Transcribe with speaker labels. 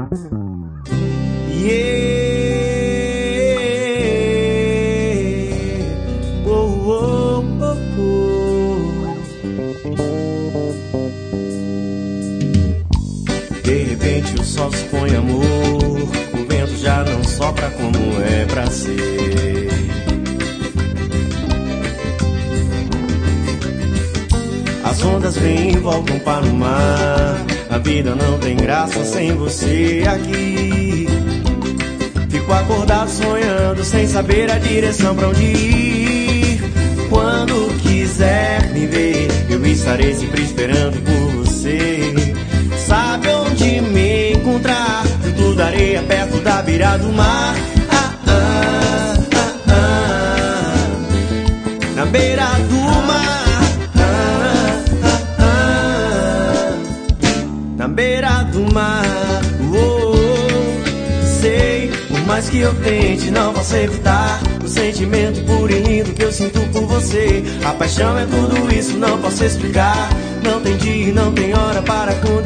Speaker 1: De repente o sol se põe amor, o vento já não sopra como é pra ser. As ondas vêm e voltam para o mar, a vida não tem graça sem você aqui. Fico acordado sonhando sem saber a direção pra onde ir. Quando quiser me ver, eu estarei sempre esperando por você. Sabe onde me encontrar, junto da areia, perto da beira do mar. Na beira do mar. Na beira do mar. Sei, por mais que eu tente, não posso evitar o sentimento puro e lindo que eu sinto por você. A paixão é tudo isso, não posso explicar. Não tem dia, não tem hora para acontecer.